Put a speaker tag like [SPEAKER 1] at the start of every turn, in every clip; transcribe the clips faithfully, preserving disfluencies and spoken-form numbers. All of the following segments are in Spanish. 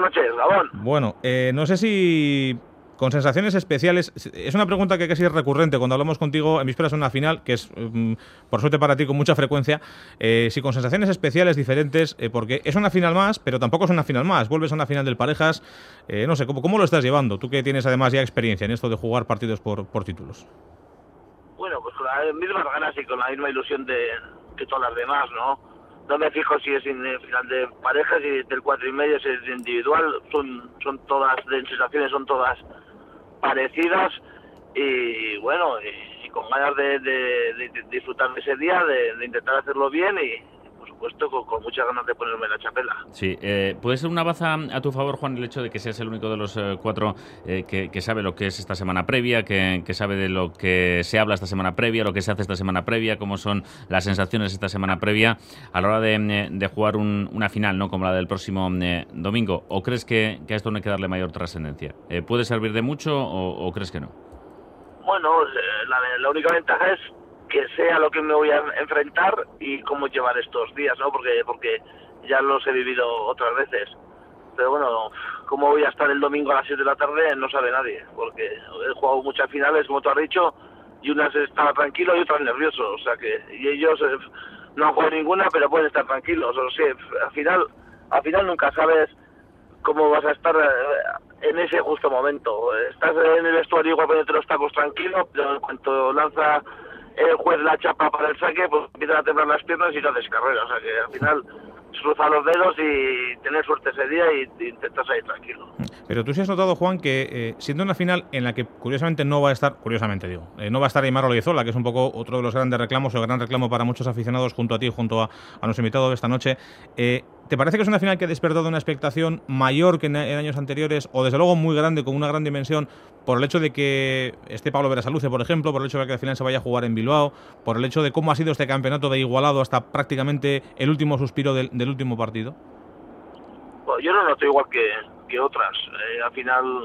[SPEAKER 1] buenas noches, Gabón.
[SPEAKER 2] Bueno, eh, no sé si con sensaciones especiales, es una pregunta que casi es recurrente cuando hablamos contigo en vísperas de una final, que es, um, por suerte para ti, con mucha frecuencia, eh, si con sensaciones especiales diferentes, eh, porque es una final más, pero tampoco es una final más, vuelves a una final del Parejas, eh, no sé, ¿cómo, ¿cómo lo estás llevando? Tú que tienes además ya experiencia en esto de jugar partidos por, por títulos.
[SPEAKER 1] Bueno, pues con las mismas ganas y con la misma ilusión de que todas las demás, ¿no? No me fijo si es en el final de parejas y del cuatro y medio si es individual, son son todas, de sensaciones son todas parecidas y bueno, y, y con ganas de, de, de, de disfrutar de ese día, de, de intentar hacerlo bien y por supuesto con, con muchas ganas de ponerme la chapela.
[SPEAKER 3] Sí, eh, puede ser una baza a tu favor, Juan, el hecho de que seas el único de los eh, cuatro eh, que, que sabe lo que es esta semana previa, que, que sabe de lo que se habla esta semana previa, lo que se hace esta semana previa, cómo son las sensaciones esta semana previa a la hora de, de jugar un, una final, ¿no? Como la del próximo eh, domingo. ¿O crees que, que a esto no hay que darle mayor trascendencia? Eh, ¿Puede servir de mucho o, o crees que no?
[SPEAKER 1] Bueno, la, la única ventaja es que sé a lo que me voy a enfrentar y cómo llevar estos días, ¿no? Porque porque ya los he vivido otras veces. Pero bueno, cómo voy a estar el domingo a las siete de la tarde no sabe nadie, porque he jugado muchas finales, como tú has dicho, y unas estaba tranquilo y otras nervioso, o sea que y ellos eh, no han jugado ninguna, pero pueden estar tranquilos, o sea, al final al final nunca sabes cómo vas a estar eh, en ese justo momento. Estás en el vestuario igual poniéndote los tacos tranquilo, pero en cuanto lanza el juez la chapa para el saque, pues empiezan a temblar las piernas y no haces carrera, o sea que al final cruza los dedos y tener suerte ese día y, y intentar salir tranquilo.
[SPEAKER 2] Pero tú sí has notado, Juan, que eh, siendo una final en la que curiosamente no va a estar, curiosamente digo, eh, no va a estar Aimar Olaizola, que es un poco otro de los grandes reclamos, o el gran reclamo para muchos aficionados junto a ti, junto a, a nuestro invitado de esta noche, eh, ¿te parece que es una final que ha despertado una expectación mayor que en, en años anteriores, o desde luego muy grande, con una gran dimensión, por el hecho de que esté Pablo Berasaluce, por ejemplo, por el hecho de que al final se vaya a jugar en Bilbao, por el hecho de cómo ha sido este campeonato de igualado hasta prácticamente el último suspiro del, del último partido?
[SPEAKER 1] Bueno, yo no noto igual que, que otras. Eh, al final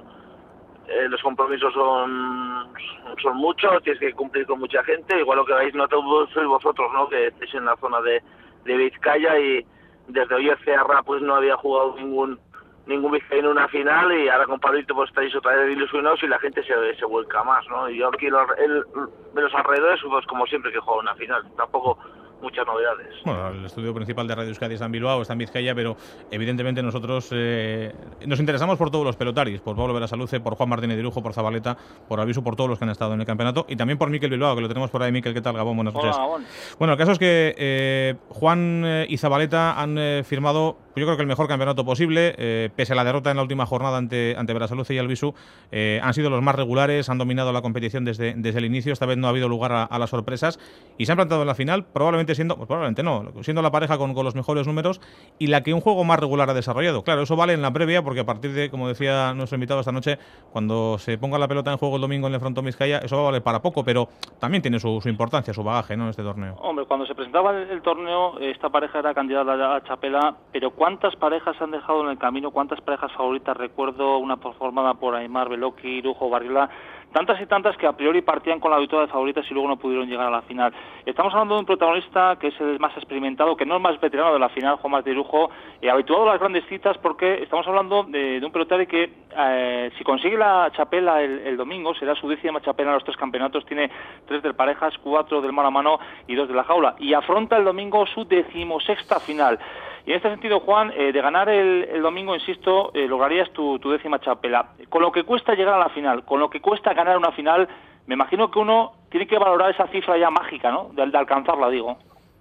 [SPEAKER 1] eh, los compromisos son son muchos, tienes que cumplir con mucha gente, igual lo que habéis notado sois vosotros, ¿no? Que estáis en la zona de, de Vizcaya y desde hoy el Cearra pues no había jugado ningún ningún vizcaíno en una final y ahora con Pablito pues estáis otra vez ilusionados y la gente se, se vuelca más, ¿no? Y yo aquí los, el, de los alrededores pues como siempre que juego una final, tampoco muchas novedades.
[SPEAKER 2] Bueno, el estudio principal de Radio Euskadi está en Bilbao, está en Vizcaya, pero evidentemente nosotros eh, nos interesamos por todos los pelotaris, por Pablo Berasaluce, por Juan Martínez de Irujo, por Zabaleta, por Albisu, por todos los que han estado en el campeonato y también por Mikel Bilbao, que lo tenemos por ahí. Mikel, ¿qué tal, Gabón? Buenas noches.
[SPEAKER 4] Hola, Gabón.
[SPEAKER 2] Bueno, el caso es que eh, Juan eh, y Zabaleta han eh, firmado, yo creo que el mejor campeonato posible, eh, pese a la derrota en la última jornada ante, ante Berasaluce y Albisu, eh, han sido los más regulares, han dominado la competición desde, desde el inicio, esta vez no ha habido lugar a, a las sorpresas y se han plantado en la final, probablemente siendo, pues probablemente no, siendo la pareja con, con los mejores números y la que un juego más regular ha desarrollado. Claro, eso vale en la previa porque a partir de, como decía nuestro invitado esta noche, cuando se ponga la pelota en juego el domingo en el Frontón Vizcaya, eso va a valer para poco, pero también tiene su, su importancia, su bagaje, ¿no?, en este torneo.
[SPEAKER 4] Hombre, cuando se presentaba el, el torneo, esta pareja era candidata a la chapela, pero ¿cuántas parejas se han dejado en el camino? ¿Cuántas parejas favoritas? Recuerdo una formada por Aimar, Beloki, Irujo, Barriola, tantas y tantas que a priori partían con la victoria de favoritas y luego no pudieron llegar a la final. Estamos hablando de un protagonista que es el más experimentado, que no es más veterano de la final, Juan Martínez de Irujo, eh, habituado a las grandes citas, porque estamos hablando de, de un pelotari que eh, si consigue la chapela el, el domingo, será su décima chapela en los tres campeonatos, tiene tres del parejas, cuatro del mano a mano y dos de la jaula, y afronta el domingo su decimosexta final. Y en este sentido, Juan, eh, de ganar el, el domingo, insisto, eh, lograrías tu, tu décima chapela. Con lo que cuesta llegar a la final, con lo que cuesta ganar una final, me imagino que uno tiene que valorar esa cifra ya mágica, ¿no?, de, de alcanzarla, digo.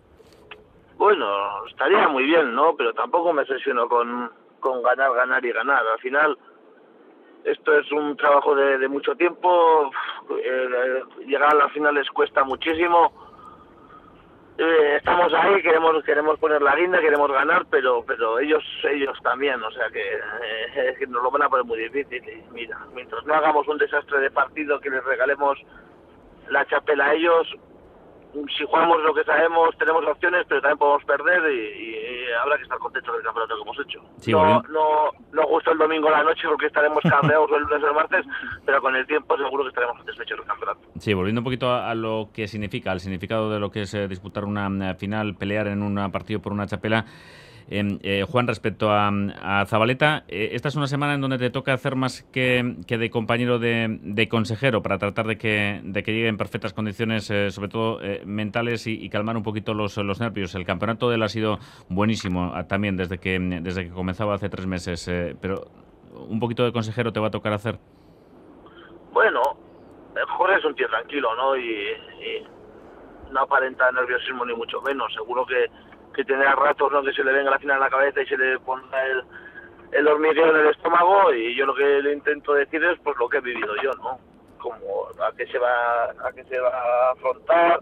[SPEAKER 1] Bueno, estaría muy bien, ¿no? Pero tampoco me obsesiono con, con ganar, ganar y ganar. Al final, esto es un trabajo de, de mucho tiempo. Eh, llegar a las finales cuesta muchísimo. Eh, estamos ahí, queremos queremos poner la guinda, queremos ganar, pero pero ellos ellos también, o sea que, eh, que nos lo van a poner muy difícil. Y mira, mientras no hagamos un desastre de partido que les regalemos la chapela a ellos, si jugamos lo que sabemos tenemos opciones, pero también podemos perder y, y habrá que estar contentos del campeonato que hemos hecho.
[SPEAKER 3] Sí,
[SPEAKER 1] no,
[SPEAKER 3] bueno.
[SPEAKER 1] no no justo el domingo a la noche porque estaremos cabreados el lunes o el martes, pero con el tiempo seguro que estaremos satisfechos del campeonato.
[SPEAKER 3] Sí, volviendo un poquito a, a lo que significa, al significado de lo que es eh, disputar una, una final, pelear en un partido por una chapela. Eh, eh, Juan, respecto a, a Zabaleta, eh, esta es una semana en donde te toca hacer más que, que de compañero de, de consejero para tratar de que, de que llegue en perfectas condiciones, eh, sobre todo eh, mentales, y, y calmar un poquito los, los nervios. El campeonato de él ha sido buenísimo también desde que, desde que comenzaba hace tres meses, eh, pero un poquito de consejero te va a tocar hacer.
[SPEAKER 1] Bueno, Jorge es un tío tranquilo, ¿no? Y, y no aparenta nerviosismo ni mucho menos. Seguro que, que tendrá ratos, ¿no?, que se le venga la final a la cabeza y se le ponga el, el hormigueo en el estómago, y yo lo que le intento decir es pues lo que he vivido yo, ¿no? Como a qué se va a qué se va a afrontar,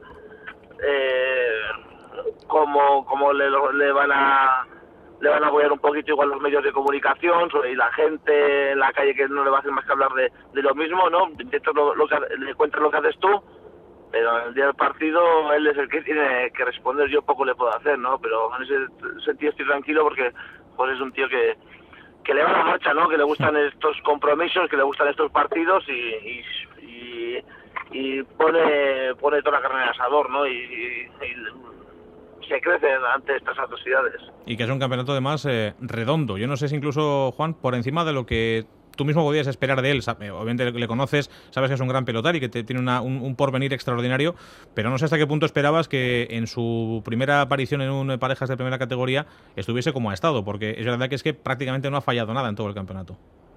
[SPEAKER 1] eh, cómo, cómo le, le van a le van a apoyar un poquito igual los medios de comunicación y la gente en la calle, que no le va a hacer más que hablar de, de lo mismo, ¿no? Esto lo, lo que, le cuentas lo que haces tú, pero el día del partido él es el que tiene que responder, yo poco le puedo hacer, ¿no? Pero en ese sentido estoy tranquilo porque pues es un tío que, que le va a la marcha, ¿no? Que le gustan estos compromisos, que le gustan estos partidos, y, y, y, y pone pone toda la carne en el asador, ¿no? Y, y, y se crecen ante estas adversidades.
[SPEAKER 2] Y que es un campeonato además eh, redondo. Yo no sé si incluso, Juan, por encima de lo que tú mismo podías esperar de él, obviamente le conoces, sabes que es un gran pelotari, que te, tiene una, un, un porvenir extraordinario, pero no sé hasta qué punto esperabas que en su primera aparición en un parejas de primera categoría estuviese como ha estado, porque es verdad que es que prácticamente no ha fallado nada en todo el campeonato.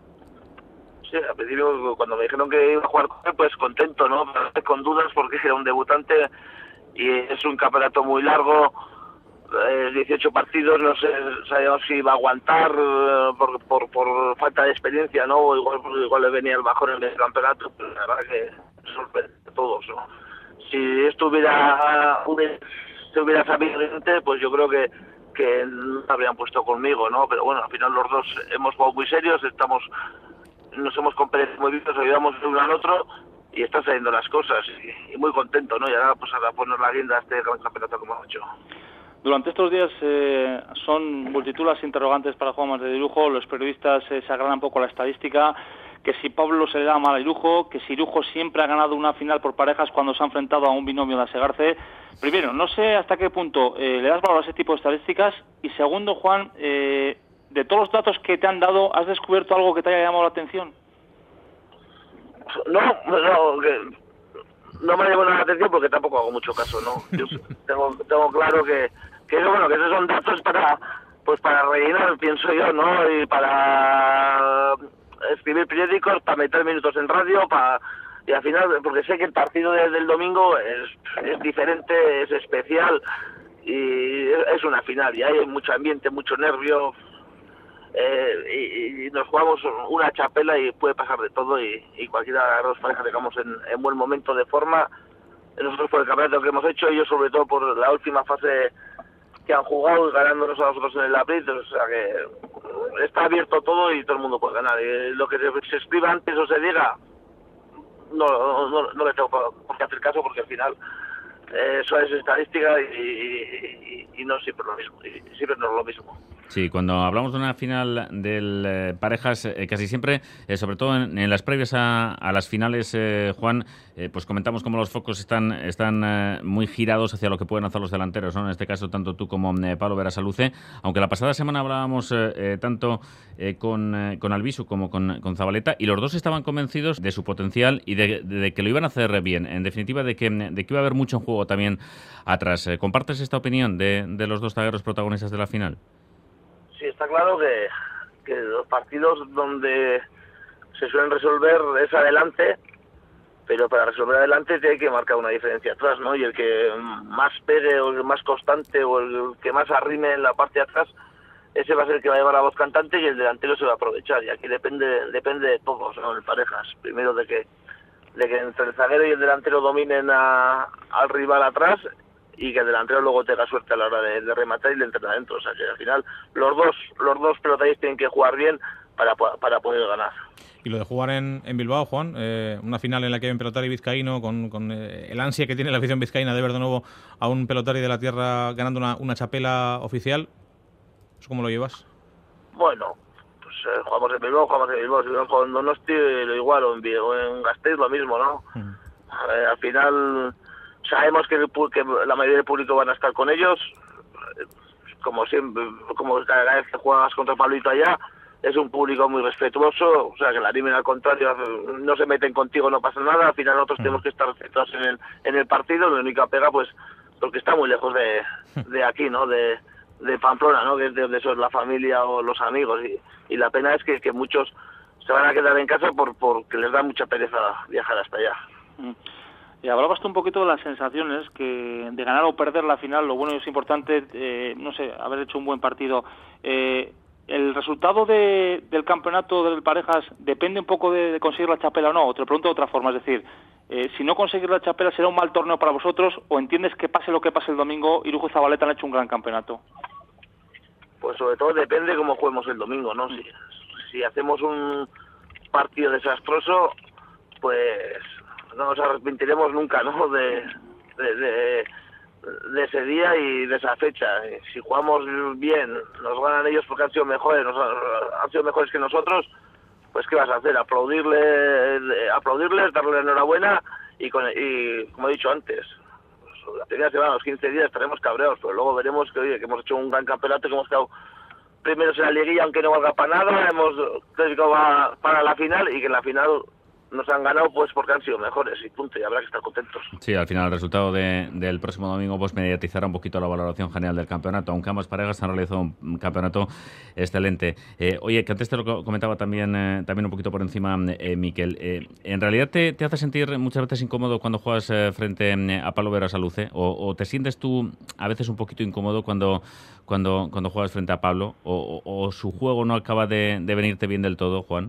[SPEAKER 1] Sí, al principio cuando me dijeron que iba a jugar con él, pues contento, ¿no? Pero con dudas porque era un debutante y es un campeonato muy largo, eh, dieciocho partidos, no sé, sabíamos si iba a aguantar eh, por, por, por falta de experiencia, ¿no? O igual, igual le venía el bajón en el campeonato, pero la verdad que sorprende a todos, ¿no? Si esto hubiera, hubiera, se hubiera sabido antes, pues yo creo que, que no habrían puesto conmigo, ¿no? Pero bueno, al final los dos hemos jugado muy serios, estamos, nos hemos comprendido muy bien, nos ayudamos el uno al otro, y están saliendo las cosas, y, y muy contento, ¿no? Y ahora pues a poner la guinda a este campeonato como hemos hecho.
[SPEAKER 4] Durante estos días eh, son multitud las interrogantes para Juan Martínez de Irujo. Los periodistas eh, se agradan un poco la estadística, que si Pablo se le da mal a Irujo, que si Irujo siempre ha ganado una final por parejas cuando se ha enfrentado a un binomio de Asegarce. Primero, no sé hasta qué punto eh, le das valor a ese tipo de estadísticas, y segundo, Juan, eh, de todos los datos que te han dado, ¿has descubierto algo que te haya llamado la atención?
[SPEAKER 1] No, no, que no me ha llamado la atención porque tampoco hago mucho caso, ¿no? Yo tengo, tengo claro que, que eso, bueno, que esos son datos para, pues para rellenar, pienso yo, ¿no? Y para escribir periódicos, para meter minutos en radio, para, y al final, porque sé que el partido del domingo es, es diferente, es especial, y es una final, y hay mucho ambiente, mucho nervio. Eh, y, y nos jugamos una chapela y puede pasar de todo, y, y cualquiera de las dos parejas digamos en, en buen momento de forma, nosotros por el campeonato que hemos hecho, ellos sobre todo por la última fase que han jugado y ganándonos a nosotros en el April, o sea que está abierto todo y todo el mundo puede ganar, y lo que se, se escriba antes o se diga no, no, no le tengo por qué hacer caso, porque al final eh, eso es estadística y, y, y, y no siempre lo mismo, y siempre no es lo mismo.
[SPEAKER 3] Sí, cuando hablamos de una final del eh, parejas, eh, casi siempre, eh, sobre todo en, en las previas a, a las finales, eh, Juan, eh, pues comentamos cómo los focos están están eh, muy girados hacia lo que pueden hacer los delanteros, ¿no? En este caso, tanto tú como eh, Pablo Berasaluce, aunque la pasada semana hablábamos eh, eh, tanto eh, con, eh, con Albisu como con, con Zabaleta, y los dos estaban convencidos de su potencial y de, de, de que lo iban a hacer bien, en definitiva, de que, de que iba a haber mucho en juego también atrás. Eh, ¿Compartes esta opinión de, de los dos zagueros protagonistas de la final?
[SPEAKER 1] Sí, está claro que, que los partidos donde se suelen resolver es adelante, pero para resolver adelante tiene que marcar una diferencia atrás, ¿no? Y el que más pegue o el más constante o el que más arrime en la parte de atrás, ese va a ser el que va a llevar la voz cantante, y el delantero se va a aprovechar. Y aquí depende depende de todos, ¿no? En parejas. Primero de que, de que entre el zaguero y el delantero dominen a, al rival atrás, y que el delantero luego tenga suerte a la hora de, de rematar y le entre adentro. O sea que al final los dos los dos pelotaris tienen que jugar bien para, para poder ganar.
[SPEAKER 2] Y lo de jugar en, en Bilbao, Juan, eh, una final en la que hay un pelotari vizcaíno con, con eh, el ansia que tiene la afición vizcaína de ver de nuevo a un pelotari de la tierra ganando una, una chapela oficial, ¿eso cómo lo llevas?
[SPEAKER 1] Bueno, pues eh, jugamos en Bilbao, jugamos en Bilbao, si no jugamos en Donosti lo igual, o en, o en Gasteiz lo mismo, ¿no? Uh-huh. eh, al final sabemos que, el, que la mayoría del público van a estar con ellos, como siempre, como cada vez que juegas contra Pablito allá, es un público muy respetuoso, o sea, que la animen al contrario, no se meten contigo, no pasa nada, al final nosotros tenemos que estar centrados en el, en el partido, la única pega, pues, porque está muy lejos de, de aquí, ¿no?, de, de Pamplona, ¿no?, que es de donde son la familia o los amigos, y, y la pena es que, que muchos se van a quedar en casa por porque les da mucha pereza viajar hasta allá.
[SPEAKER 4] Mm. Y hablabas tú un poquito de las sensaciones, que de ganar o perder la final, lo bueno y es importante, eh, no sé, haber hecho un buen partido. Eh, ¿El resultado de, del campeonato del Parejas depende un poco de, de conseguir la chapela o no? O te lo pregunto de otra forma, es decir, eh, si no conseguir la chapela, ¿será un mal torneo para vosotros o entiendes que pase lo que pase el domingo, Irujo y Zabaleta han hecho un gran campeonato?
[SPEAKER 1] Pues sobre todo depende cómo juguemos el domingo, ¿no? Si, si hacemos un partido desastroso, pues no nos arrepentiremos nunca, ¿no?, de, de, de, de ese día y de esa fecha. Si jugamos bien, nos ganan ellos porque han sido mejores, nos han, han sido mejores que nosotros, pues ¿qué vas a hacer? Aplaudirle, aplaudirles, darle la enhorabuena y, con, y como he dicho antes, pues, la primera semana, los quince días estaremos cabreados, pero luego veremos que, oye, que hemos hecho un gran campeonato, que hemos quedado primeros en la liguilla, aunque no valga para nada, hemos clasificado para la final y que en la final nos han ganado pues porque han sido mejores y punto, y habrá que estar contentos.
[SPEAKER 3] Sí, al final el resultado de, del próximo domingo pues mediatizará un poquito la valoración general del campeonato, aunque ambas parejas han realizado un campeonato excelente. Eh, oye, que antes te lo comentaba también eh, también un poquito por encima, eh, Miquel, eh, ¿en realidad te, te hace sentir muchas veces incómodo cuando juegas eh, frente a Pablo Berasaluce? ¿O, o te sientes tú a veces un poquito incómodo cuando, cuando, cuando juegas frente a Pablo? ¿O, o, o su juego no acaba de, de venirte bien del todo, Juan?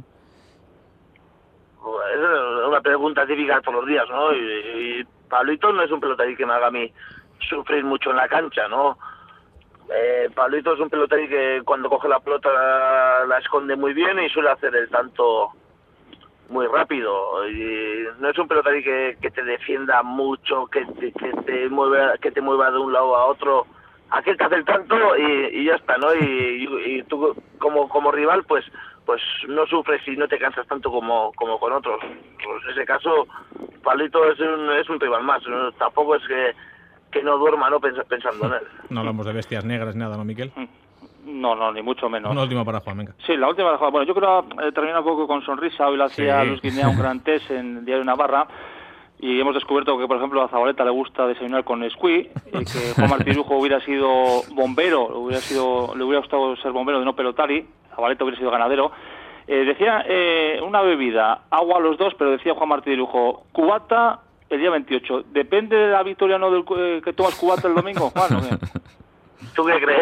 [SPEAKER 1] Es una pregunta típica todos los días, ¿no? Y, y Pablito no es un pelotarí que me haga a mí sufrir mucho en la cancha, ¿no? Eh, Pablito es un pelotarí que cuando coge la pelota la, la esconde muy bien y suele hacer el tanto muy rápido. Y no es un pelotarí que, que te defienda mucho, que te, que te mueva, que te mueva de un lado a otro. Aquel que hace el tanto y, y ya está, ¿no? Y, y, y tú como como rival, pues pues no sufres y no te cansas tanto como como con otros. Pues en ese caso, Pablito es un, es un rival más, ¿no? Tampoco es que, que no duerma, ¿no?, pensando en él.
[SPEAKER 2] No hablamos de bestias negras ni nada, ¿no, Miquel?
[SPEAKER 4] No, no, ni mucho menos.
[SPEAKER 2] Una última para Juan, venga.
[SPEAKER 4] Sí, la última para Juan. Bueno, yo creo que eh, termina un poco con sonrisa. Hoy lo hacía
[SPEAKER 2] Sí.
[SPEAKER 4] Luis Guinea, un gran test en Diario Navarra. Y hemos descubierto que, por ejemplo, a Zabaleta le gusta desayunar con Nesquik, y que Juan Martín Irujo hubiera sido bombero, hubiera sido, le hubiera gustado ser bombero de no pelotari, Zabaleta hubiera sido ganadero. Eh, decía eh, una bebida, agua los dos, pero decía Juan Martín Irujo, cubata el día veintiocho. ¿Depende de la victoria o no del eh, que tomas cubata el domingo, Juan, o qué?
[SPEAKER 1] ¿Tú qué crees?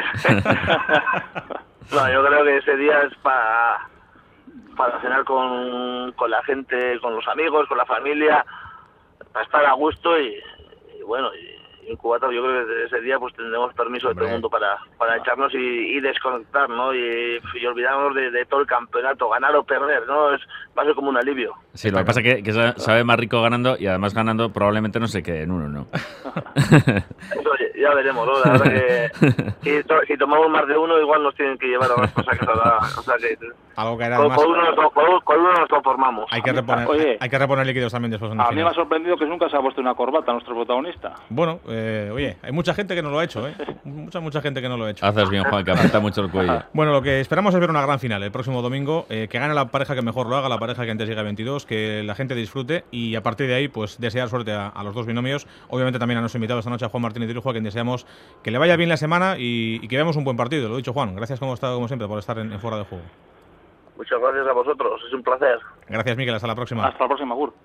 [SPEAKER 1] No, yo creo que ese día es para para cenar con, con la gente, con los amigos, con la familia, para estar a gusto y, y bueno, y, y en Cubata yo creo que ese día pues tendremos permiso de todo el mundo para, para echarnos y, y desconectar, ¿no? Y, y olvidarnos de, de todo el campeonato, ganar o perder, ¿no? Es, va a ser como un alivio.
[SPEAKER 3] Sí, lo que pasa es que, que sabe más rico ganando y además ganando probablemente no se quede en uno, ¿no?
[SPEAKER 1] Eso ya veremos, ¿no? La verdad que si, to, si tomamos más de uno igual nos tienen que llevar a las cosas que o sea que
[SPEAKER 2] algo que
[SPEAKER 1] con, con, uno nos, con, con uno nos conformamos.
[SPEAKER 2] Hay que reponer, Oye, hay que reponer líquidos también después.
[SPEAKER 4] A mí me ha sorprendido que nunca se ha puesto una corbata nuestro protagonista.
[SPEAKER 2] Bueno, eh, oye, hay mucha gente que no lo ha hecho, ¿eh? Mucha, mucha gente que no lo ha hecho.
[SPEAKER 3] Haces bien, Juan, que aprieta mucho el cuello.
[SPEAKER 2] Bueno, lo que esperamos es ver una gran final el próximo domingo, eh, que gane la pareja que mejor lo haga, la pareja que antes llegue a veintidós, que la gente disfrute y a partir de ahí, pues desear suerte a, a los dos binomios. Obviamente también a nuestro invitado esta noche, a Juan Martínez Irujo, a quien deseamos que le vaya bien la semana y, y que veamos un buen partido. Lo he dicho, Juan, gracias como, estado, como siempre por estar en, en Fuera de Juego.
[SPEAKER 1] Muchas gracias a vosotros, es un placer.
[SPEAKER 2] Gracias, Miquel, hasta la próxima.
[SPEAKER 4] Hasta la próxima, Gur.